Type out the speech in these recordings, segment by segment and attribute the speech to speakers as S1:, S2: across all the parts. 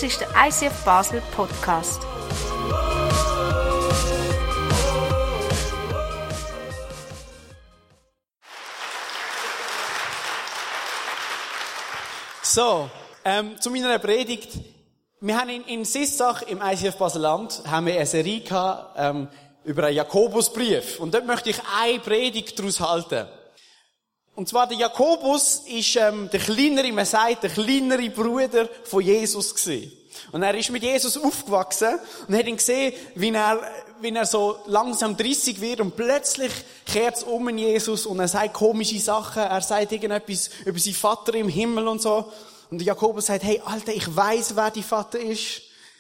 S1: Das ist der ICF Basel Podcast.
S2: So, zu meiner Predigt. Wir haben in Sissach im ICF Basel-Land haben wir eine Serie gehabt, über einen Jakobusbrief. Und dort möchte ich eine Predigt daraus halten. Und zwar der Jakobus ist der kleinere, man sagt, der kleinere Bruder von Jesus gewesen. Und er ist mit Jesus aufgewachsen und hat ihn gesehen, wie er so langsam 30 wird und plötzlich kehrt es um in Jesus und er sagt komische Sachen, er sagt irgendetwas über seinen Vater im Himmel und so. Und der Jakobus sagt, hey Alter, ich weiss, wer dein Vater ist.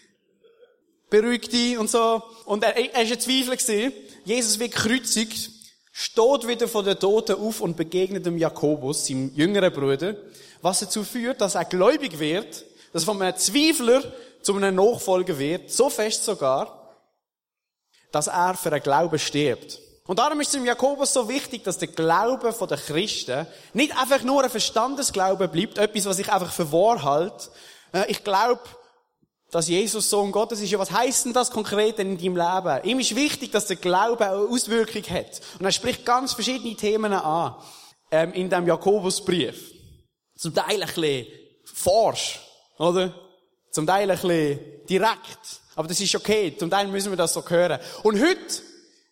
S2: Beruhig dich und so. Und er ist ein Zweifler gewesen. Jesus wird gekreuzigt, steht wieder von den Toten auf und begegnet dem Jakobus, seinem jüngeren Bruder, was dazu führt, dass er gläubig wird, dass von einem Zweifler zu einem Nachfolger wird, so fest sogar, dass er für den Glauben stirbt. Und darum ist es dem Jakobus so wichtig, dass der Glaube der Christen nicht einfach nur ein Verstandesglaube bleibt, etwas, was ich einfach für wahr halte. Ich glaube, dass Jesus Sohn Gottes ist. Ja, was heisst denn das konkret in deinem Leben? Ihm ist wichtig, dass der Glaube eine Auswirkung hat. Und er spricht ganz verschiedene Themen an, in dem Jakobusbrief. Zum Teil ein bisschen forsch, oder? Zum Teil ein bisschen direkt. Aber das ist okay. Zum Teil müssen wir das so hören. Und heute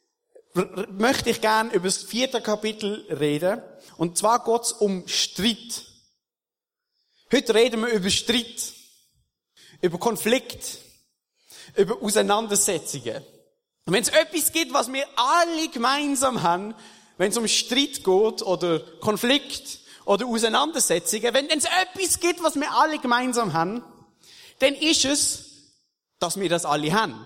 S2: möchte ich gerne über das 4. Kapitel reden. Und zwar geht es um Streit. Heute reden wir über Streit. Über Konflikt. Über Auseinandersetzungen. Und wenn es etwas gibt, was wir alle gemeinsam haben, wenn es um Streit geht oder Konflikt oder Auseinandersetzungen, wenn es etwas gibt, was wir alle gemeinsam haben, dann ist es, dass wir das alle haben.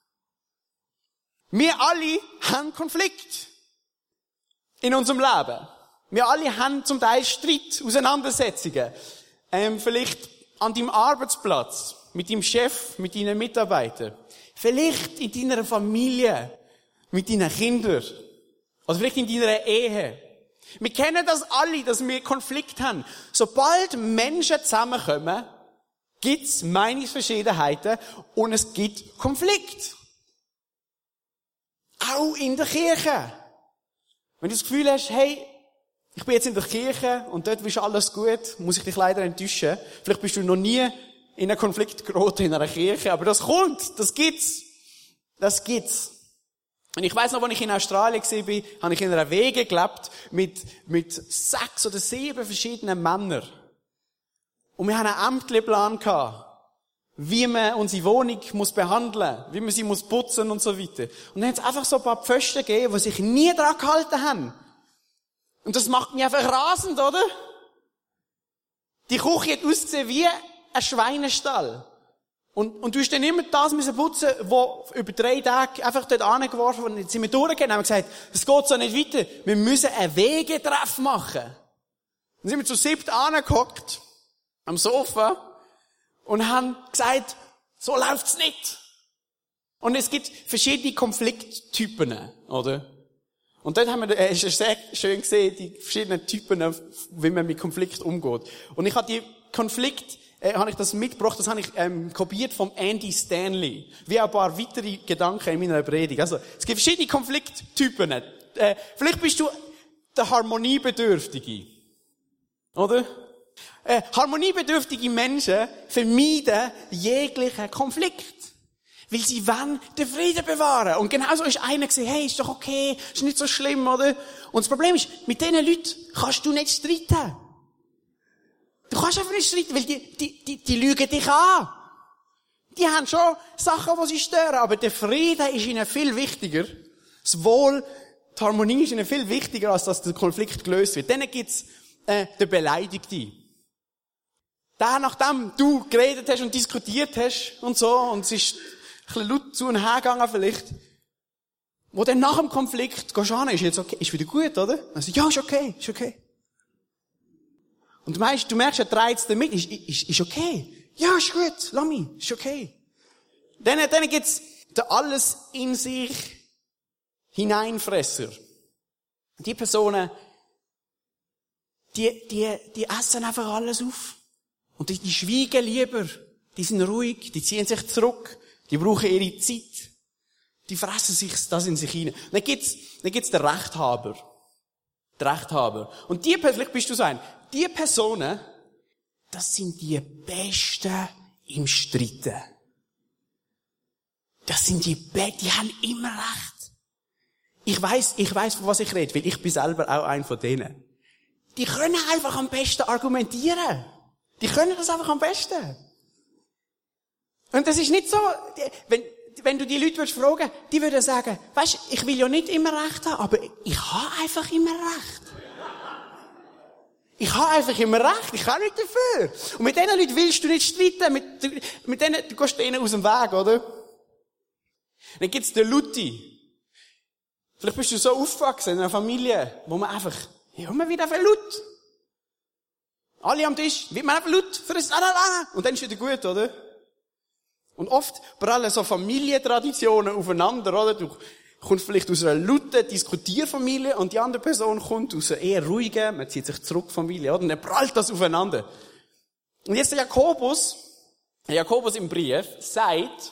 S2: Wir alle haben Konflikt in unserem Leben. Wir alle haben zum Teil Streit, Auseinandersetzungen. Vielleicht an deinem Arbeitsplatz, mit deinem Chef, mit deinen Mitarbeitern. Vielleicht in deiner Familie, mit deinen Kindern. Oder vielleicht in deiner Ehe. Wir kennen das alle, dass wir Konflikt haben. Sobald Menschen zusammenkommen, gibt's Meinungsverschiedenheiten und es gibt Konflikt. Auch in der Kirche. Wenn du das Gefühl hast, hey, ich bin jetzt in der Kirche und dort ist alles gut, muss ich dich leider enttäuschen. Vielleicht bist du noch nie in einen Konflikt geraten in einer Kirche, aber das kommt, das gibt's. Das gibt's. Und ich weiss noch, als ich in Australien war, habe ich in einer Wege gelebt mit 6 oder 7 verschiedenen Männern. Und wir haben einen Ämterplan gehabt, wie man unsere Wohnung muss behandeln, wie man sie muss putzen und so weiter. Und dann hat es einfach so ein paar Pfosten gegeben, die sich nie daran gehalten haben. Und das macht mich einfach rasend, oder? Die Küche hat ausgesehen wie ein Schweinestall. Und du hast dann immer das müssen putzen, wo über 3 Tage einfach dort angeworfen wurde. Und jetzt sind wir durchgegangen und haben gesagt, es geht so nicht weiter. Wir müssen einen Wegetreff machen. Dann sind wir zu 7 angehockt, am Sofa, und haben gesagt, so läuft's nicht. Und es gibt verschiedene Konflikttypen, oder? Und dort haben wir, ist sehr schön gesehen, die verschiedenen Typen, wie man mit Konflikt umgeht. Und ich habe die Konflikt, habe ich das mitgebracht, das habe ich kopiert vom Andy Stanley. Wie ein paar weitere Gedanken in meiner Predigt. Also, es gibt verschiedene Konflikttypen. Vielleicht bist du der Harmoniebedürftige. Oder? Harmoniebedürftige Menschen vermeiden jeglichen Konflikt. Weil sie wollen den Frieden bewahren. Und genauso ist einer gesagt, hey, ist doch okay, ist nicht so schlimm, oder? Und das Problem ist, mit diesen Leuten kannst du nicht streiten. Du kannst einfach nicht streiten, weil die lügen dich an. Die haben schon Sachen, die sie stören, aber der Frieden ist ihnen viel wichtiger. Das Wohl, die Harmonie ist ihnen viel wichtiger, als dass der Konflikt gelöst wird. Dann gibt's den Beleidigten. Der, nachdem du geredet hast und diskutiert hast und so, und es ist ein bisschen laut zu und her gegangen vielleicht, wo dann nach dem Konflikt gehst du an, ist jetzt okay, ist wieder gut, oder? Also, ja, ist okay, ist okay. Und du merkst, er dreht es damit, ist okay. Ja, ist gut, lass mich, ist okay. Dann gibt's der alles in sich Hineinfresser. Die Personen, die essen einfach alles auf. Und die schweigen lieber. Die sind ruhig, die ziehen sich zurück, die brauchen ihre Zeit, die fressen sich das in sich hinein. Dann gibt's den Rechthaber. Der Rechthaber. Und vielleicht bist du so ein, die Personen, das sind die Besten im Streiten. Das sind die haben immer recht. Ich weiss, von was ich rede, weil ich bin selber auch ein von denen. Die können einfach am besten argumentieren. Die können das einfach am besten. Und das ist nicht so, wenn du die Leute würdest fragen, die würden sagen, weisst, ich will ja nicht immer recht haben, aber ich habe einfach immer recht. Ich habe einfach immer recht, ich kann nicht dafür. Und mit diesen Leuten willst du nicht streiten, mit denen, du gehst denen aus dem Weg, oder? Dann gibt's den Lutti. Vielleicht bist du so aufgewachsen in einer Familie, wo man einfach, man wird einfach laut. Alle am Tisch, wird man einfach laut, und dann ist wieder gut, oder? Und oft prallen so Familientraditionen aufeinander, oder? Du kommst vielleicht aus einer lauten Diskutierfamilie und die andere Person kommt aus einer eher ruhigen, man zieht sich zurück Familie, oder? Und dann prallt das aufeinander. Und jetzt der Jakobus im Brief sagt,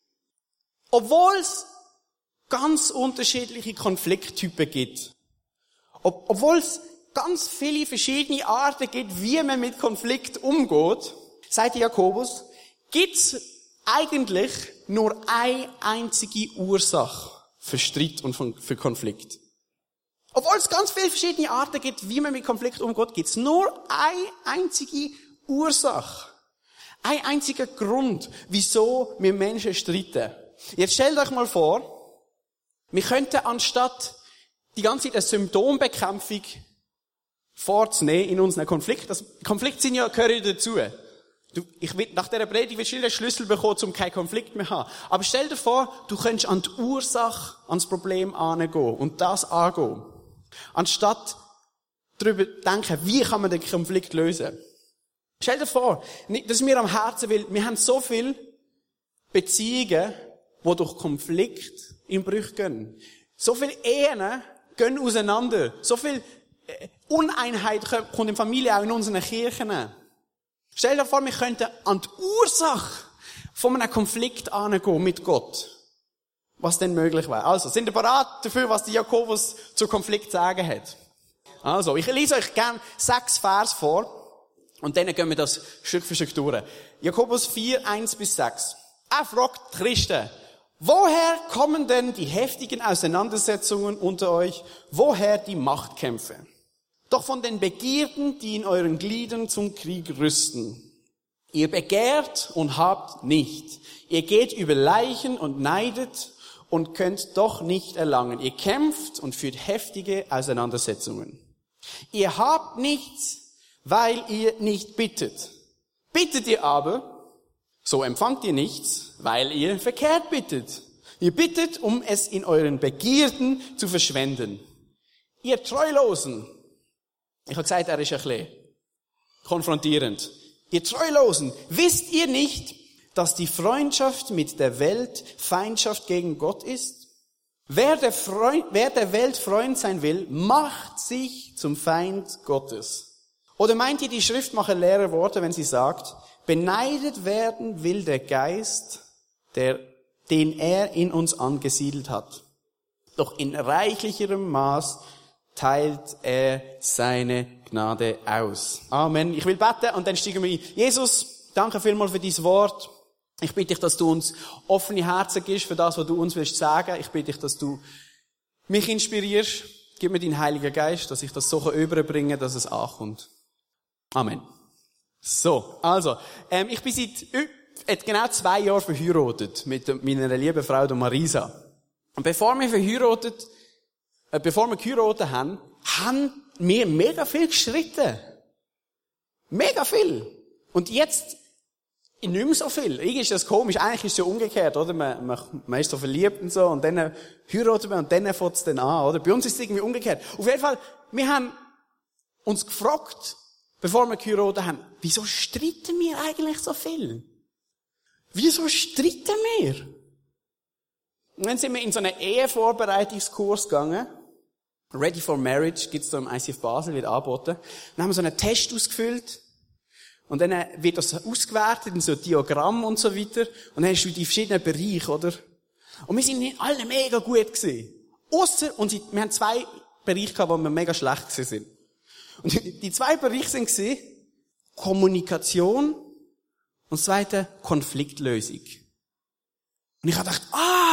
S2: obwohl es ganz unterschiedliche Konflikttypen gibt, obwohl es ganz viele verschiedene Arten gibt, wie man mit Konflikt umgeht, sagt Jakobus, gibt's eigentlich nur eine einzige Ursache für Streit und für Konflikt. Obwohl es ganz viele verschiedene Arten gibt, wie man mit Konflikt umgeht, gibt's nur eine einzige Ursache. Ein einziger Grund, wieso wir Menschen streiten. Jetzt stellt euch mal vor, wir könnten anstatt die ganze Zeit eine Symptombekämpfung vorzunehmen in unseren Konflikt. Konflikte gehören dazu. Nach dieser Predigt wirst du den Schlüssel bekommen, um keinen Konflikt mehr zu haben. Aber stell dir vor, du könntest an die Ursache, ans Problem herangehen und das angehen. Anstatt darüber denken, wie kann man den Konflikt lösen. Stell dir vor, das ist mir am Herzen, weil wir haben so viele Beziehungen, die durch Konflikt in Brüche gehen. So viele Ehen gehen auseinander. So viel Uneinheit kommt in Familie, auch in unseren Kirchen. Stell dir vor, wir könnten an die Ursache von einem Konflikt angehen mit Gott. Was denn möglich wäre. Also, sind ihr bereit dafür, was der Jakobus zu Konflikt sagen hat? Also, ich lese euch gerne 6 Vers vor. Und dann gehen wir das Stück für Stück durch. Jakobus 4, 1-6. Er fragt Christen, woher kommen denn die heftigen Auseinandersetzungen unter euch? Woher die Machtkämpfe? Doch von den Begierden, die in euren Gliedern zum Krieg rüsten. Ihr begehrt und habt nicht. Ihr geht über Leichen und neidet und könnt doch nicht erlangen. Ihr kämpft und führt heftige Auseinandersetzungen. Ihr habt nichts, weil ihr nicht bittet. Bittet ihr aber, so empfangt ihr nichts, weil ihr verkehrt bittet. Ihr bittet, um es in euren Begierden zu verschwenden. Ihr Treulosen, ich habe gesagt, er ist ein bisschen konfrontierend. Ihr Treulosen, wisst ihr nicht, dass die Freundschaft mit der Welt Feindschaft gegen Gott ist? Wer der Welt Freund sein will, macht sich zum Feind Gottes. Oder meint ihr, die Schrift mache leere Worte, wenn sie sagt, beneidet werden will der Geist, den er in uns angesiedelt hat. Doch in reichlicherem Maß teilt er seine Gnade aus. Amen. Ich will beten und dann steigen wir ein. Jesus, danke vielmals für dein Wort. Ich bitte dich, dass du uns offene Herzen gibst für das, was du uns willst sagen. Ich bitte dich, dass du mich inspirierst. Gib mir deinen Heiligen Geist, dass ich das so überbringen kann, dass es ankommt. Amen. So, also, ich bin seit genau 2 Jahren verheiratet mit meiner lieben Frau, der Marisa. Und bevor wir geheiratet haben, haben wir mega viel gestritten. Mega viel. Und jetzt nicht mehr so viel. Irgendwie ist das komisch. Eigentlich ist es ja umgekehrt, oder? Man ist so verliebt und so, und dann heiratet man und dann fängt es dann an, oder? Bei uns ist es irgendwie umgekehrt. Auf jeden Fall, wir haben uns gefragt, bevor wir geheiratet haben, wieso streiten wir eigentlich so viel? Wieso streiten wir? Und dann sind wir in so einen Ehevorbereitungskurs gegangen. Ready for Marriage gibt's da im ICF Basel, wird angeboten. Dann haben wir so einen Test ausgefüllt. Und dann wird das ausgewertet in so Diagramm und so weiter. Und dann hast du die verschiedenen Bereiche, oder? Und wir sind in allen mega gut gewesen. Ausser, wir haben 2 Bereiche gehabt, wo wir mega schlecht gewesen sind. Und die 2 Bereiche sind gewesen, Kommunikation und das zweite Konfliktlösung. Und ich habe gedacht,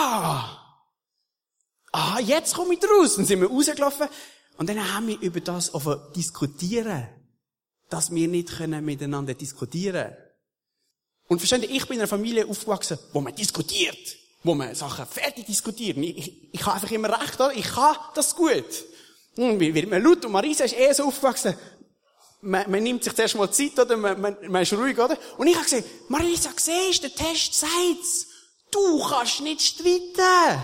S2: jetzt komme ich raus. Dann sind wir rausgelaufen und dann haben wir über das diskutieren, dass wir nicht miteinander diskutieren können. Und versteht ihr, ich bin in einer Familie aufgewachsen, wo man diskutiert, wo man Sachen fertig diskutiert. Ich habe einfach immer recht, oder? Ich kann das gut. Und wird man laut und Marisa ist eher so aufgewachsen, man nimmt sich zuerst mal Zeit, oder? Man ist ruhig, oder? Und ich habe gesagt, Marisa, siehst du, der Test sagt's. Du kannst nicht streiten.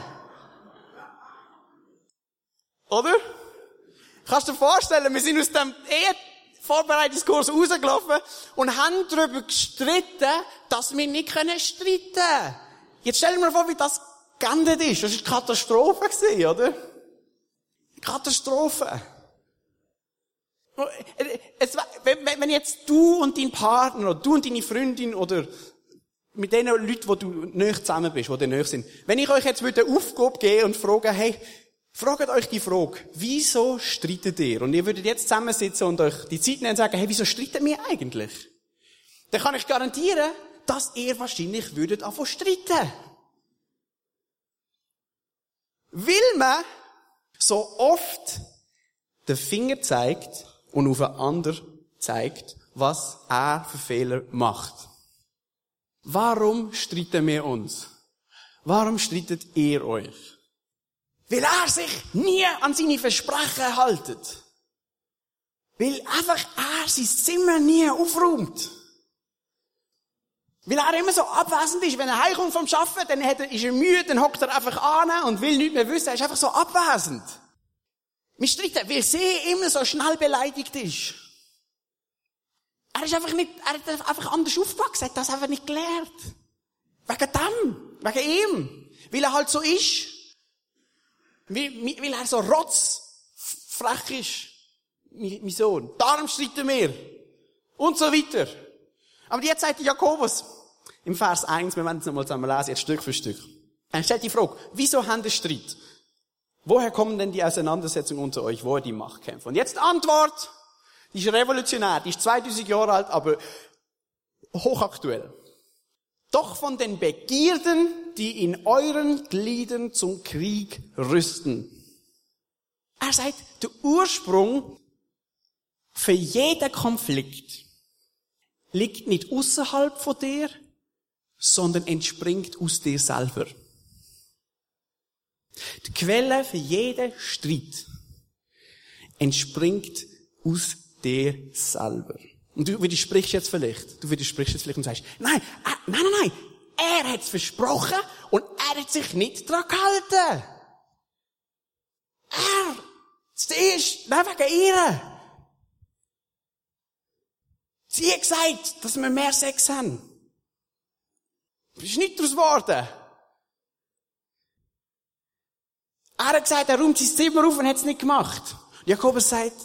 S2: Oder? Kannst du dir vorstellen, wir sind aus dem Vorbereitungskurs rausgelaufen und haben darüber gestritten, dass wir nicht streiten können. Jetzt stell dir mal vor, wie das geendet ist. Das war eine Katastrophe gewesen, oder? Katastrophe. Wenn jetzt du und dein Partner, oder du und deine Freundin, oder mit den Leuten, wo du nahe zusammen bist, die dir nahe sind, wenn ich euch jetzt eine Aufgabe geben und fragen, hey, fragt euch die Frage, wieso streitet ihr? Und ihr würdet jetzt zusammensitzen und euch die Zeit nehmen und sagen, hey, wieso streiten wir eigentlich? Dann kann ich garantieren, dass ihr wahrscheinlich würdet anfangen streiten. Weil man so oft den Finger zeigt und auf einen anderen zeigt, was er für Fehler macht. Warum streiten wir uns? Warum streitet ihr euch? Weil er sich nie an seine Versprechen haltet. Weil einfach er sein Zimmer nie aufräumt. Weil er immer so abwesend ist. Wenn er heimkommt vom Arbeiten, dann ist er müde, dann hockt er einfach an und will nichts mehr wissen. Er ist einfach so abwesend. Wir streiten, weil sie immer so schnell beleidigt ist. Er hat einfach anders aufgewachsen, hat das einfach nicht gelernt. Wegen dem, wegen ihm. Weil er halt so ist. Weil er so rotzfrech ist. Mein Sohn. Darum streiten wir. Und so weiter. Aber jetzt sagt Jakobus, im Vers 1, wir werden es nochmal zusammen lesen, jetzt Stück für Stück. Er stellt die Frage, wieso haben wir Streit? Woher kommen denn die Auseinandersetzungen unter euch? Woher die Machtkämpfe? Und jetzt die Antwort, die ist revolutionär, die ist 2000 Jahre alt, aber hochaktuell. Doch von den Begierden, die in euren Gliedern zum Krieg rüsten. Er sagt, der Ursprung für jeden Konflikt liegt nicht außerhalb von dir, sondern entspringt aus dir selber. Die Quelle für jeden Streit entspringt aus dir selber. Und du widersprichst jetzt vielleicht und sagst, nein, er hat es versprochen und er hat sich nicht daran gehalten. Wegen ihr. Sie hat gesagt, dass wir mehr Sex haben. Das ist nicht daraus geworden. Er hat gesagt, er räumt sein Zimmer auf und hat es nicht gemacht. Jakobus sagt,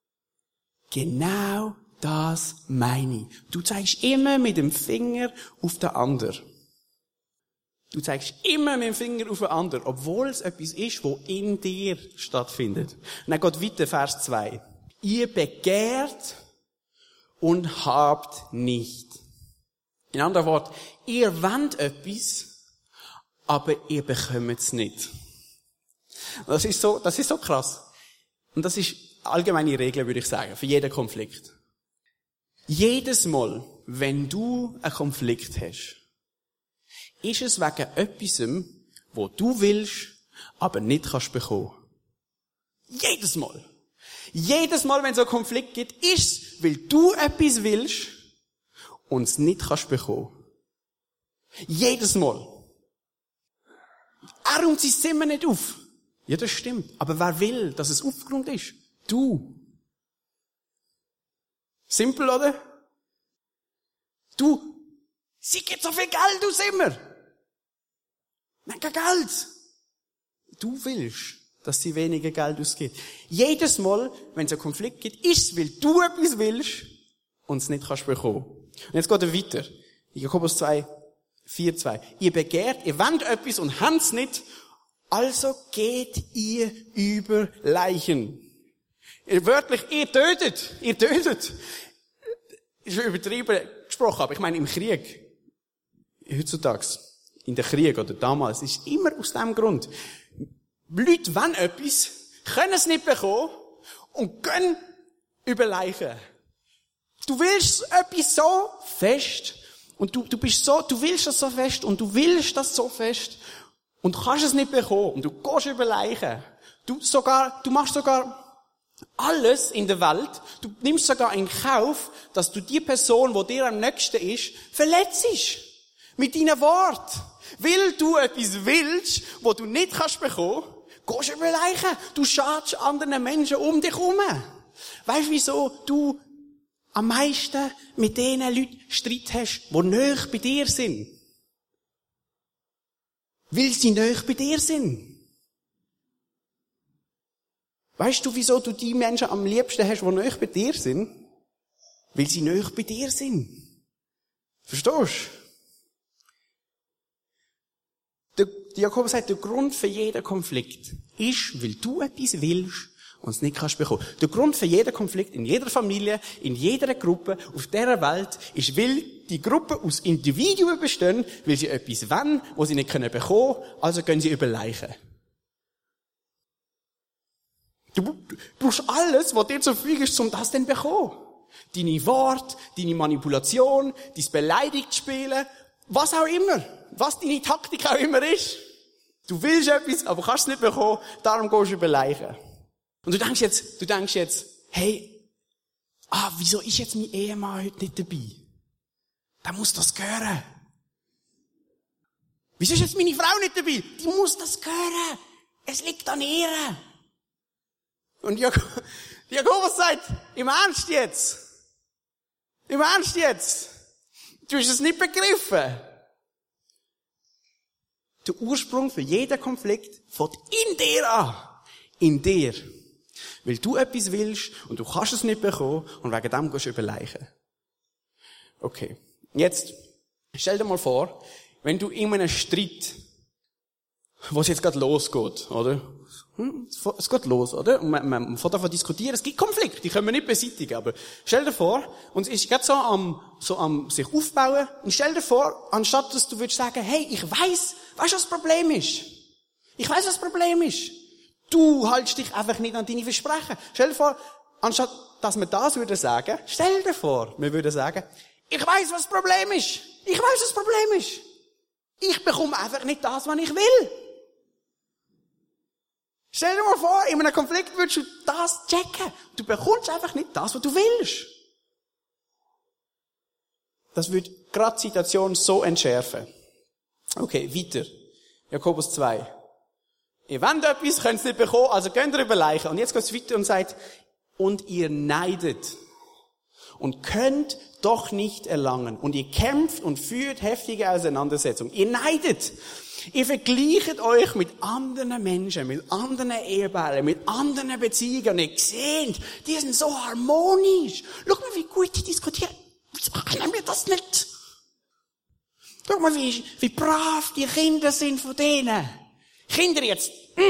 S2: genau das meine ich. Du zeigst immer mit dem Finger auf den anderen. Du zeigst immer mit dem Finger auf den anderen, obwohl es etwas ist, wo in dir stattfindet. Und dann geht weiter, Vers 2. Ihr begehrt und habt nicht. In anderen Worten, ihr wollt etwas, aber ihr bekommt es nicht. Das ist so krass. Und das ist allgemeine Regel, würde ich sagen, für jeden Konflikt. Jedes Mal, wenn du einen Konflikt hast, ist es wegen etwas, wo du willst, aber nicht kannst bekommen. Jedes Mal. Jedes Mal, wenn es so einen Konflikt gibt, ist es, weil du etwas willst und es nicht kannst bekommen. Jedes Mal. Er räumt sein Zimmer nicht auf. Ja, das stimmt. Aber wer will, dass es aufgeräumt ist? Du. Simpel, oder? Du. Sie gibt so viel Geld aus immer. Nein, kein Geld. Du willst, dass sie weniger Geld ausgibt. Jedes Mal, wenn es einen Konflikt gibt, ist es, weil du etwas willst und es nicht kannst bekommen. Und jetzt geht er weiter. Jakobus 2, 4, 2. Ihr begehrt, ihr wollt etwas und habt's nicht, also geht ihr über Leichen. Wörtlich, ihr tötet. Ist übertrieben gesprochen, aber ich meine im Krieg. Heutzutage, in der Krieg oder damals, ist immer aus dem Grund. Leute wollen etwas, können es nicht bekommen und gehen über Leichen. Du willst etwas so fest und du willst das so fest und du willst das so fest und kannst es nicht bekommen und du gehst über Leichen. Du machst sogar alles in der Welt, du nimmst sogar in Kauf, dass du die Person, die dir am nächsten ist, verletzt. Mit deinen Worten. Weil du etwas willst, wo du nicht kannst bekommen, gehst du über Leichen. Du schadest anderen Menschen um dich herum. Weißt du, wieso du am meisten mit den Leuten Streit hast, die nahe bei dir sind? Weil sie nahe bei dir sind. Weißt du, wieso du die Menschen am liebsten hast, die nahe bei dir sind? Weil sie nahe bei dir sind. Verstehst du? Der Jakobus sagt, der Grund für jeden Konflikt ist, weil du etwas willst und es nicht kannst bekommen. Der Grund für jeden Konflikt in jeder Familie, in jeder Gruppe, auf dieser Welt, ist, weil die Gruppe aus Individuen bestehen, weil sie etwas wollen, was sie nicht bekommen können, also gehen sie über Leichen. Du brauchst alles, was dir zur Verfügung ist, um das dann zu bekommen. Deine Worte, deine Manipulation, dein Beleidigungsspielen, was auch immer. Was deine Taktik auch immer ist. Du willst etwas, aber kannst es nicht bekommen, darum gehst du über Leichen. Und du denkst jetzt, hey, wieso ist jetzt mein Ehemann heute nicht dabei? Der muss das hören. Wieso ist jetzt meine Frau nicht dabei? Die muss das hören. Es liegt an ihr. Und Jakobus sagt, im Ernst jetzt? Du hast es nicht begriffen. Der Ursprung für jeden Konflikt fängt in dir an. In dir. Weil du etwas willst und du kannst es nicht bekommen und wegen dem gehst du über Leichen. Okay. Jetzt, stell dir mal vor, wenn du in einem Streit, wo es jetzt gerade losgeht, oder? Es geht los, oder? Und man fängt davon diskutieren, es gibt Konflikte, die können wir nicht beseitigen, aber stell dir vor, und es ist gerade so am sich aufbauen, und stell dir vor, anstatt dass du würdest sagen, hey, ich weiss, was das Problem ist? Ich weiss, was das Problem ist. Du haltst dich einfach nicht an deine Versprechen. Stell dir vor, anstatt dass wir das würden sagen, stell dir vor, wir würden sagen, ich weiss, was das Problem ist. Ich bekomme einfach nicht das, was ich will. Stell dir mal vor, in einem Konflikt würdest du das checken. Du bekommst einfach nicht das, was du willst. Das würde gerade die Situation so entschärfen. Okay, weiter. Jakobus 2. Ihr wollt etwas, könnt es nicht bekommen, also könnt ihr über Leichen. Und jetzt geht es weiter und sagt, und ihr neidet und könnt doch nicht erlangen. Und ihr kämpft und führt heftige Auseinandersetzungen. Ihr neidet. Ihr vergleicht euch mit anderen Menschen, mit anderen Ehepaaren, mit anderen Beziehungen. Und ihr seht, die sind so harmonisch. Schau mal, wie gut die diskutieren. Wieso können wir das nicht? Schau mal, wie brav die Kinder sind von denen. Kinder jetzt.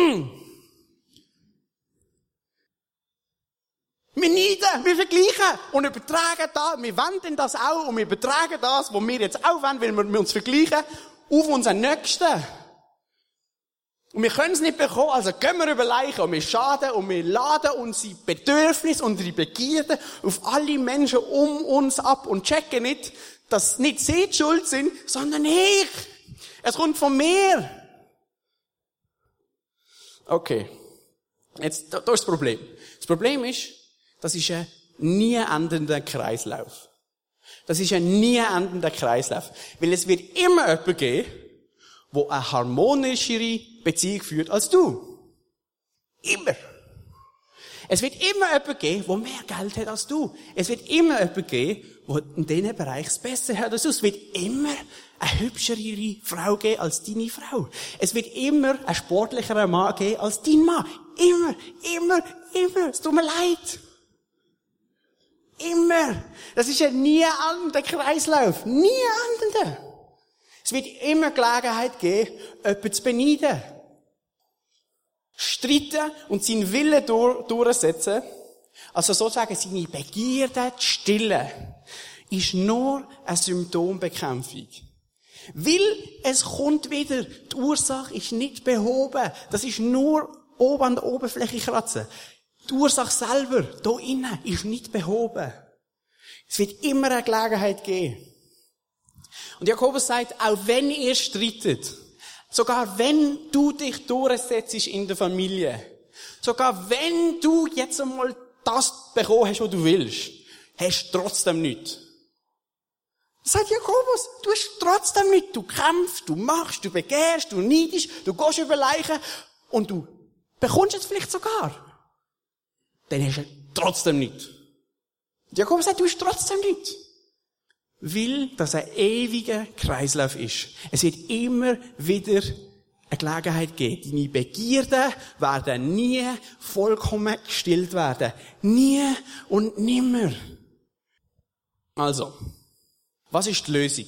S2: Wir neiden, wir vergleichen und übertragen das. Wir wollen das auch und wir übertragen das, was wir jetzt auch wollen, weil wir uns vergleichen, auf unseren Nächsten. Und wir können es nicht bekommen, also gehen wir über Leichen und wir schaden und wir laden unsere Bedürfnisse, unsere Begierden auf alle Menschen um uns ab und checken nicht, dass nicht sie die schuld sind, sondern ich. Es kommt von mir. Okay. Jetzt, da ist das Problem. Das Problem ist, das ist ein nie endender Kreislauf. Das ist ein nie endender Kreislauf. Weil es wird immer jemanden geben, der eine harmonischere Beziehung führt als du. Immer. Es wird immer jemanden geben, der mehr Geld hat als du. Es wird immer jemanden geben, der in diesem Bereich es besser hat als du. Es wird immer eine hübschere Frau geben als deine Frau. Es wird immer einen sportlicheren Mann geben als dein Mann. Immer. Es tut mir leid. Immer. immer. Das ist ein nie endender Kreislauf. Nie endender. Es wird immer Gelegenheit geben, jemanden zu beneiden. Streiten und seinen Willen durchsetzen, also sozusagen seine Begierde zu stillen, ist nur eine Symptombekämpfung. Weil es kommt wieder, die Ursache ist nicht behoben. Das ist nur oben an der Oberfläche kratzen. Die Ursache selber, da innen, ist nicht behoben. Es wird immer eine Gelegenheit geben. Und Jakobus sagt, auch wenn ihr streitet, sogar wenn du dich durchsetzt in der Familie, sogar wenn du jetzt einmal das bekommen hast, was du willst, hast du trotzdem nichts. Sagt Jakobus, du hast trotzdem nichts. Du kämpfst, du machst, du begehrst, du neidest, du gehst über Leichen und du bekommst es vielleicht sogar. Dann hast du trotzdem nichts. Jakobus sagt, du hast trotzdem nichts. Weil das ein ewiger Kreislauf ist. Es wird immer wieder eine Gelegenheit geben. Deine Begierden werden nie vollkommen gestillt werden. Nie und nimmer. Also, was ist die Lösung?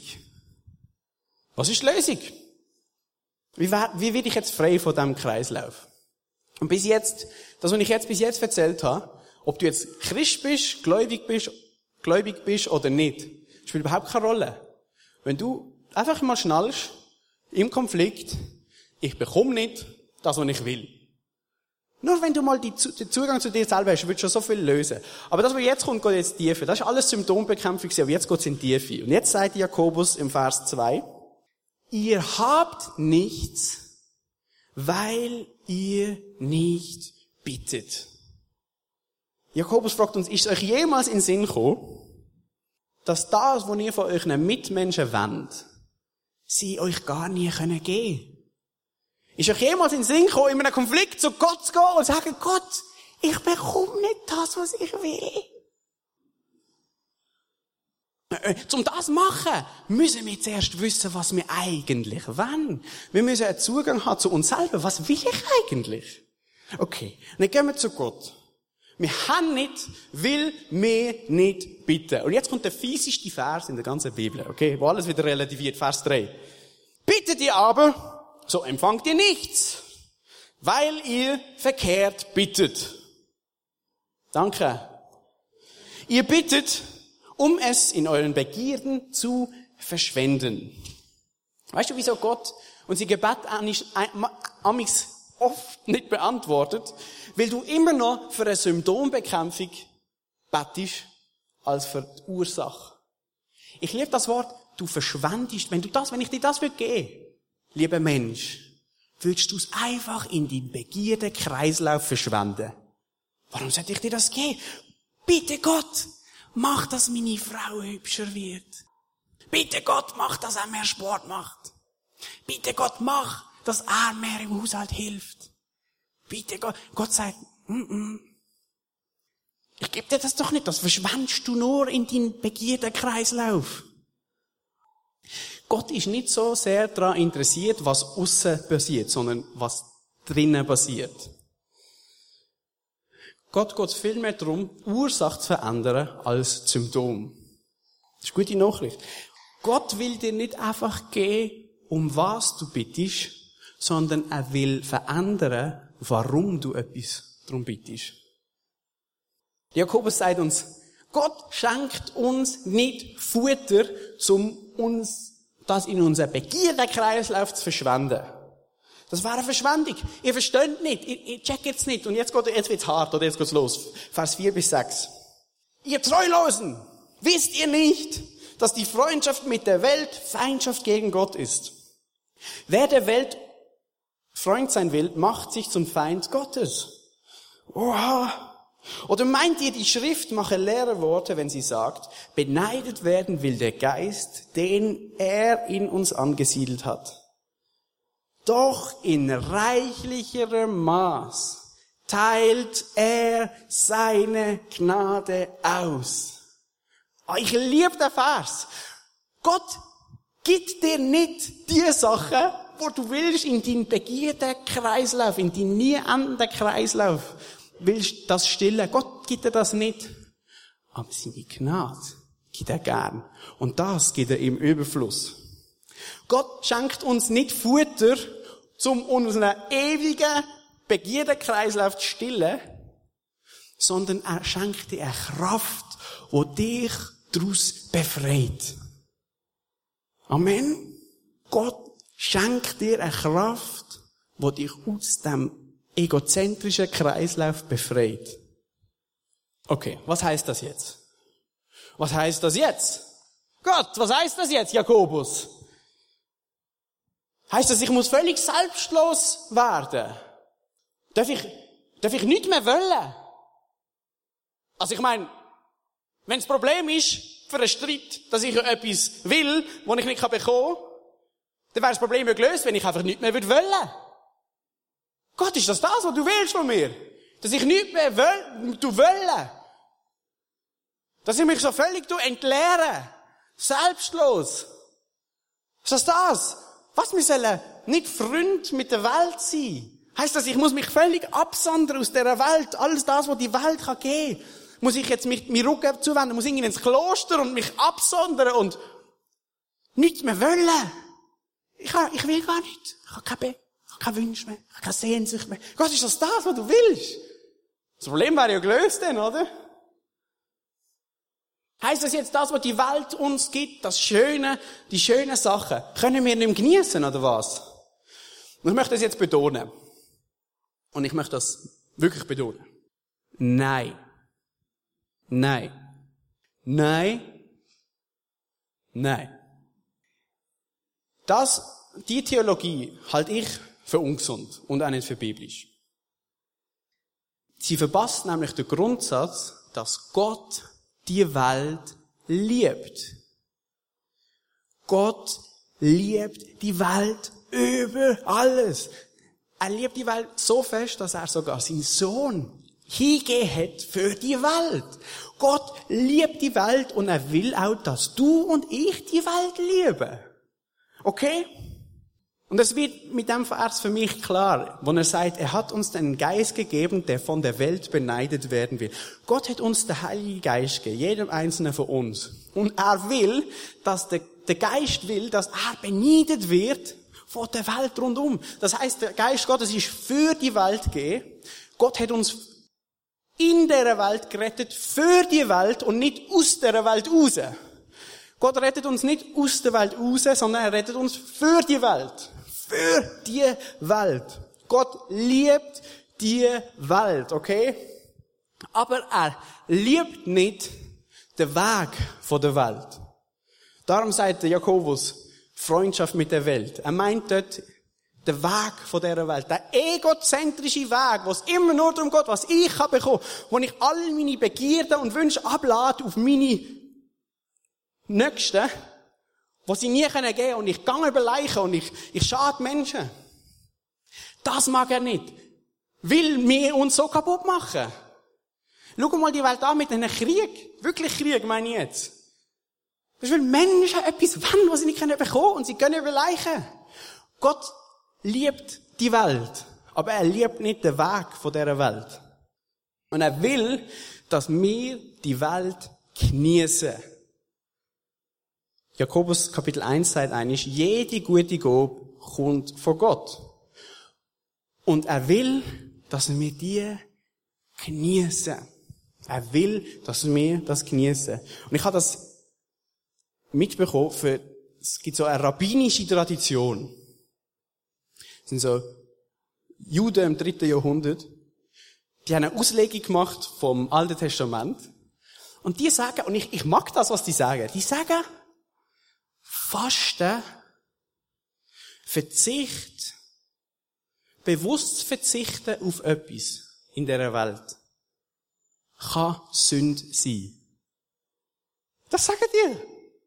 S2: Was ist die Lösung? Wie werde ich jetzt frei von diesem Kreislauf? Und bis jetzt, das, was ich jetzt bis jetzt erzählt habe, ob du jetzt Christ bist, gläubig bist oder nicht, spielt überhaupt keine Rolle. Wenn du einfach mal schnallst, im Konflikt, ich bekomme nicht das, was ich will. Nur wenn du mal den Zugang zu dir selber hast, wird schon so viel lösen. Aber das, was jetzt kommt, geht jetzt tiefer. Das ist alles Symptombekämpfung, aber jetzt geht es in die Tiefe. Und jetzt sagt Jakobus im Vers 2, ihr habt nichts, weil ihr nicht bittet. Jakobus fragt uns, ist euch jemals in den Sinn gekommen, dass das, was ihr von euren Mitmenschen wollt, sie euch gar nie geben können? Ist euch jemals in den Sinn gekommen, in einem Konflikt zu Gott zu gehen und zu sagen, Gott, ich bekomme nicht das, was ich will? Um das zu machen, müssen wir zuerst wissen, was wir eigentlich wollen. Wir müssen einen Zugang haben zu uns selber. Was will ich eigentlich? Okay, dann gehen wir zu Gott. Wir haben nicht, weil wir nicht bitten. Und jetzt kommt der fieseste Vers in der ganzen Bibel, okay, wo alles wieder relativiert. Vers 3. Bittet ihr aber, so empfangt ihr nichts, weil ihr verkehrt bittet. Danke. Ihr bittet, um es in euren Begierden zu verschwenden. Weißt du, wieso Gott unser Gebet amigs oft nicht beantwortet? Weil du immer noch für eine Symptombekämpfung bettest, als für die Ursache. Ich liebe das Wort, du verschwendest. Wenn ich dir das geben würde, lieber Mensch, würdest du es einfach in deinen Begierdenkreislauf verschwenden. Warum sollte ich dir das geben? Bitte Gott, mach, dass meine Frau hübscher wird. Bitte Gott, mach, dass er mehr Sport macht. Bitte Gott, mach, dass er mehr im Haushalt hilft. Bitte Gott. Gott sagt, ich gebe dir das doch nicht, das verschwendest du nur in deinen Begierdenkreislauf. Gott ist nicht so sehr daran interessiert, was aussen passiert, sondern was drinnen passiert. Gott geht viel mehr darum, die Ursache zu verändern als das Symptom. Das ist eine gute Nachricht. Gott will dir nicht einfach geben, um was du bittest, sondern er will verändern, warum du etwas darum bittest. Jakobus sagt uns, Gott schenkt uns nicht Futter, um uns das in unseren Begierdenkreislauf zu verschwenden. Das wäre eine Verschwendung. Ihr versteht nicht, ihr checkt jetzt nicht. Und jetzt wird's hart, oder jetzt geht's los. Vers 4 bis 6. Ihr Treulosen, wisst ihr nicht, dass die Freundschaft mit der Welt Feindschaft gegen Gott ist? Wer der Welt Freund sein will, macht sich zum Feind Gottes. Oha! Oder meint ihr, die Schrift mache leere Worte, wenn sie sagt, beneidet werden will der Geist, den er in uns angesiedelt hat. Doch in reichlicherem Maß teilt er seine Gnade aus. Ich liebe den Vers. Gott gibt dir nicht die Sachen, wo du willst, in deinen Begierdenkreislauf, in deinen nie endenden Kreislauf, willst das stillen. Gott gibt dir das nicht. aber seine Gnade gibt er gern. Und das gibt er im Überfluss. Gott schenkt uns nicht Futter, um unseren ewigen Begierdenkreislauf zu stillen, sondern er schenkt dir eine Kraft, die dich daraus befreit. Amen. Gott schenkt dir eine Kraft, die dich aus dem egozentrischen Kreislauf befreit. Okay, was heißt das jetzt? Was heißt das jetzt? Gott, was heißt das jetzt, Jakobus? Heißt das, ich muss völlig selbstlos werden? Darf ich nicht mehr wollen? Also ich meine, wenn das Problem ist für einen Streit, dass ich etwas will, was ich nicht bekommen kann, dann wäre das Problem ja gelöst, wenn ich einfach nicht mehr wollen würde. Gott, ist das, was du willst von mir? Dass ich nicht mehr will? Dass ich mich so völlig entleere? Selbstlos? Ist das? Was, wir sollen nicht Freund mit der Welt sein? Heisst das, ich muss mich völlig absondern aus dieser Welt? Alles das, was die Welt geben kann, muss ich jetzt mir Rücken zuwenden, muss ich ins Kloster und mich absondern und nichts mehr wollen? Ich will gar nicht. Ich habe keinen Wunsch mehr. Ich habe keine Sehnsucht mehr. Gott, ist das, was du willst? Das Problem wäre ja gelöst dann, oder? Heisst das jetzt, das, was die Welt uns gibt, das Schöne, die schönen Sachen, können wir nicht mehr geniessen, oder was? Und ich möchte das jetzt betonen. Und ich möchte das wirklich betonen. Nein. Nein. Nein. Nein. Die Theologie halte ich für ungesund und auch nicht für biblisch. Sie verpasst nämlich den Grundsatz, dass Gott die Welt liebt. Gott liebt die Welt über alles. Er liebt die Welt so fest, dass er sogar seinen Sohn hingegeben hat für die Welt. Gott liebt die Welt und er will auch, dass du und ich die Welt lieben. Okay? Und es wird mit dem Vers für mich klar, wo er sagt, er hat uns den Geist gegeben, der von der Welt beneidet werden will. Gott hat uns den Heiligen Geist gegeben, jedem Einzelnen von uns. Und er will, dass der Geist will, dass er beneidet wird von der Welt rundum. Das heisst, der Geist Gottes ist für die Welt gegeben. Gott hat uns in dieser Welt gerettet, für die Welt und nicht aus dieser Welt raus. Gott rettet uns nicht aus der Welt raus, sondern er rettet uns für die Welt. Für die Welt. Gott liebt die Welt, okay? Aber er liebt nicht den Weg von der Welt. Darum sagt der Jakobus, Freundschaft mit der Welt. Er meint dort den Weg von dieser Welt. Der egozentrische Weg, wo es immer nur darum geht, was ich kann bekommen, wo ich all meine Begierden und Wünsche ablade auf meine Nächsten, wo sie nie geben können und ich gehe über Leichen und ich schade Menschen. Das mag er nicht. Will wir uns so kaputt machen. Schau mal die Welt an mit einem Krieg. Wirklich Krieg, meine ich jetzt. Das ist, weil Menschen etwas wollen, was sie nicht bekommen können und sie gehen über Leichen. Gott liebt die Welt, aber er liebt nicht den Weg von dieser Welt. Und er will, dass wir die Welt genießen. Jakobus Kapitel 1 sagt eigentlich, jede gute Gabe kommt von Gott. Und er will, dass wir die genießen. Er will, dass wir das genießen. Und ich habe das mitbekommen, es gibt so eine rabbinische Tradition. Das sind so Juden im 3. Jahrhundert. Die haben eine Auslegung gemacht vom Alten Testament. Und die sagen, und ich mag das, was die sagen. Die sagen, Fasten, Verzicht, bewusst verzichten auf etwas in dieser Welt, kann Sünde sein. Das sagen die.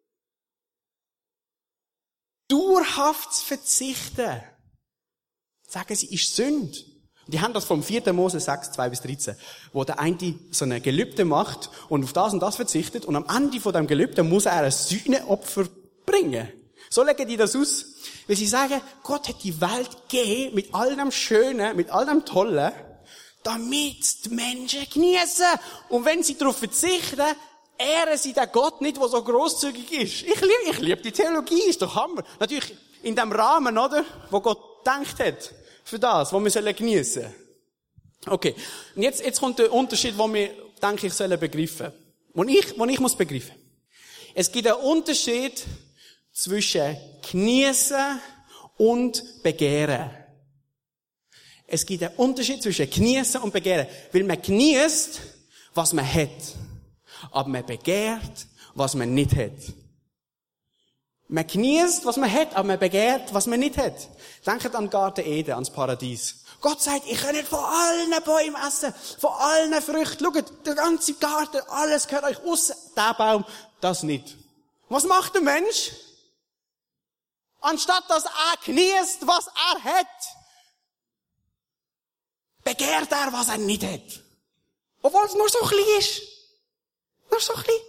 S2: Dauerhaft zu verzichten, sagen sie, ist Sünde. Die haben das vom 4. Mose 6, 2-13, wo der eine so eine Gelübde macht und auf das und das verzichtet und am Ende von dem Gelübde muss er ein Sühneopfer bringen. So legen die das aus, weil sie sagen, Gott hat die Welt gegeben mit all dem Schönen, mit all dem Tollen, damit die Menschen genießen. Und wenn sie darauf verzichten, Ehren Sie den Gott nicht, der so grosszügig ist. Ich liebe die Theologie, ist doch Hammer. Natürlich in dem Rahmen, oder? Wo Gott gedacht hat. Für das, was wir geniessen sollen. Okay. Und jetzt kommt der Unterschied, den wir, denke ich, sollen begreifen. Den ich muss begreifen. Es gibt einen Unterschied zwischen geniessen und begehren. Es gibt einen Unterschied zwischen geniessen und begehren. Weil man genießt, was man hat. Aber man begehrt, was man nicht hat. Man genießt, was man hat, aber man begehrt, was man nicht hat. Denkt an Garten Eden, ans Paradies. Gott sagt, ich kann nicht von allen Bäumen essen, von allen Früchten. Schaut, der ganze Garten, alles gehört euch, ausser der Baum, das nicht. Was macht der Mensch? Anstatt dass er genießt, was er hat, begehrt er, was er nicht hat. Obwohl es nur so klein ist. Nur so klein.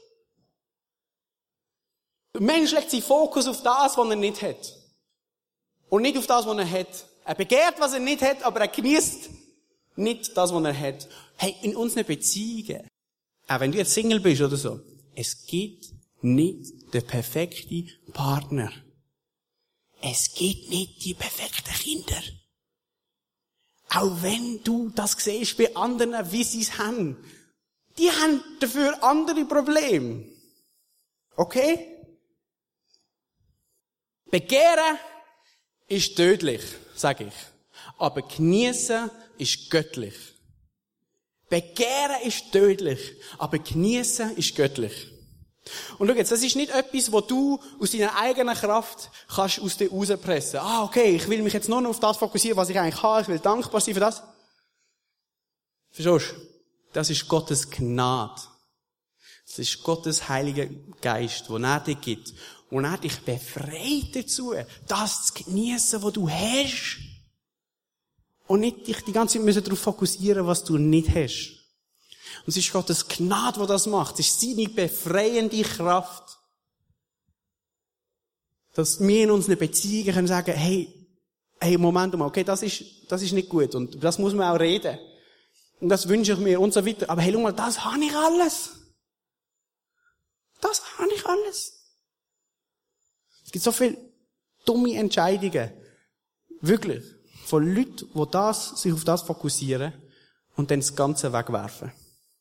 S2: Der Mensch legt seinen Fokus auf das, was er nicht hat. Und nicht auf das, was er hat. Er begehrt, was er nicht hat, aber er genießt nicht das, was er hat. Hey, in unseren Beziehungen, auch wenn du jetzt Single bist oder so, es gibt nicht den perfekten Partner. Es gibt nicht die perfekten Kinder. Auch wenn du das siehst bei anderen, wie sie es haben. Die haben dafür andere Probleme. Okay? Begehren ist tödlich, sage ich. Aber geniessen ist göttlich. Begehren ist tödlich, aber geniessen ist göttlich. Und schau jetzt, das ist nicht etwas, wo du aus deiner eigenen Kraft kannst aus dir rauspressen. Okay, ich will mich jetzt nur noch auf das fokussieren, was ich eigentlich habe. Ich will dankbar sein für das. Verstehst du? Das ist Gottes Gnade. Das ist Gottes Heiliger Geist, den er dir gibt. Und er dich befreit dazu, das zu geniessen, was du hast. Und nicht dich die ganze Zeit darauf fokussieren, was du nicht hast. Und es ist Gottes Gnade, die das macht. Es ist seine befreiende Kraft. Dass wir in unseren Beziehungen können sagen, hey, Moment mal, okay, das ist nicht gut. Und das muss man auch reden. Und das wünsche ich mir und so weiter. Aber hey, schau mal, das habe ich alles. Das habe ich alles. Es gibt so viele dumme Entscheidungen. Wirklich. Von Leuten, die sich auf das fokussieren und dann das Ganze wegwerfen.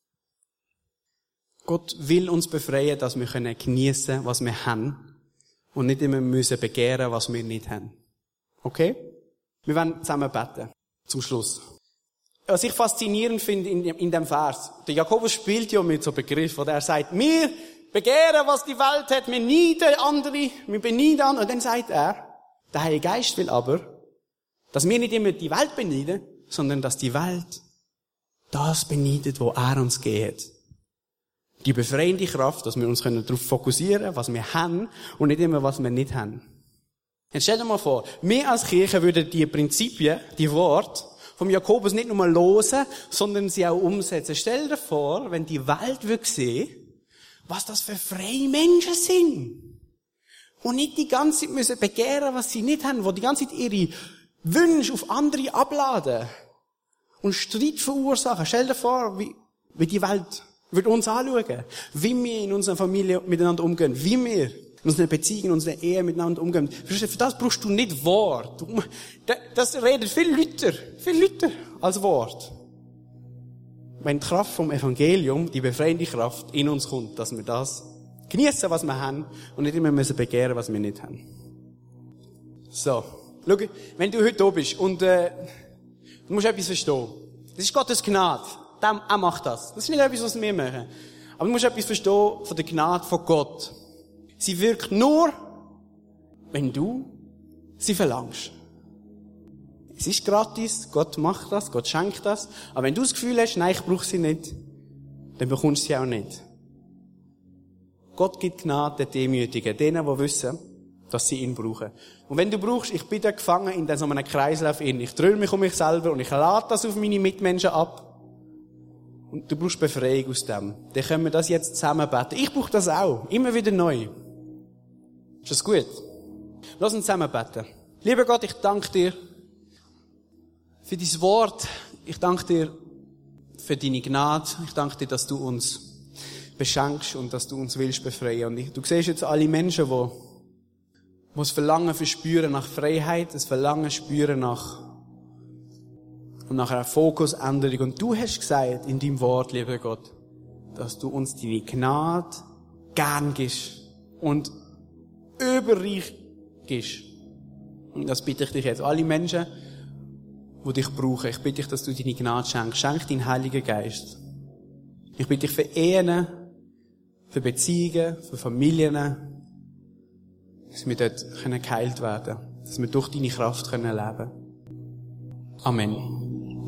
S2: Gott will uns befreien, dass wir geniessen können, was wir haben. Und nicht immer müssen begehren, was wir nicht haben. Okay? Wir werden zusammen beten. Zum Schluss. Was ich faszinierend finde in dem Vers. Der Jakobus spielt ja mit so Begriffen, wo er sagt, wir begehren, was die Welt hat, wir neiden andere, wir beneiden andere. Und dann sagt er, der Heilige Geist will aber, dass wir nicht immer die Welt beneiden, sondern dass die Welt das beneidet, wo er uns gegeben hat. Die befreiende Kraft, dass wir uns darauf fokussieren können, was wir haben und nicht immer, was wir nicht haben. Jetzt stell dir mal vor, wir als Kirche würden die Prinzipien, die Worte vom Jakobus nicht nur hören, sondern sie auch umsetzen. Stell dir vor, wenn die Welt würde sehen, was das für freie Menschen sind. Und nicht die ganze Zeit müssen begehren, was sie nicht haben, wo die ganze Zeit ihre Wünsche auf andere abladen und Streit verursachen. Stell dir vor, wie die Welt wird uns anschauen, wie wir in unserer Familie miteinander umgehen, wie wir in unseren Beziehungen, in unserer Ehe miteinander umgehen. Für das brauchst du nicht Wort. Das redet viel lauter als Wort. Wenn die Kraft vom Evangelium, die befreiende Kraft in uns kommt, dass wir das geniessen, was wir haben und nicht immer müssen begehren, was wir nicht haben. So. Schau, wenn du heute da bist und du musst etwas verstehen. Das ist Gottes Gnade. Er macht das. Das ist nicht etwas, was wir machen. Aber du musst etwas verstehen von der Gnade von Gott. Sie wirkt nur, wenn du sie verlangst. Es ist gratis, Gott macht das, Gott schenkt das. Aber wenn du das Gefühl hast, nein, ich brauche sie nicht, dann bekommst du sie auch nicht. Gott gibt Gnade den Demütigen, denen, die wissen, dass sie ihn brauchen. Und wenn du brauchst, ich bin da gefangen in so einem Kreislauf in. Ich dröhne mich um mich selber und ich lade das auf meine Mitmenschen ab. Und du brauchst Befreiung aus dem. Dann können wir das jetzt zusammen beten. Ich brauche das auch. Immer wieder neu. Ist das gut? Lass uns zusammen beten. Lieber Gott, ich danke dir für dein Wort. Ich danke dir für deine Gnade. Ich danke dir, dass du uns beschenkst und dass du uns willst befreien. Und du siehst jetzt alle Menschen, die das Verlangen verspüren nach Freiheit, das Verlangen spüren nach einer Fokusänderung. Und du hast gesagt in deinem Wort, lieber Gott, dass du uns deine Gnade gern gibst und überreich gibst. Und das bitte ich dich jetzt. Alle Menschen, die dich brauchen, ich bitte dich, dass du deine Gnade schenkst. Schenk deinen Heiligen Geist. Ich bitte dich für Ehen, für Beziehungen, für Familien, dass wir dort geheilt werden können. Dass wir durch deine Kraft leben können. Amen.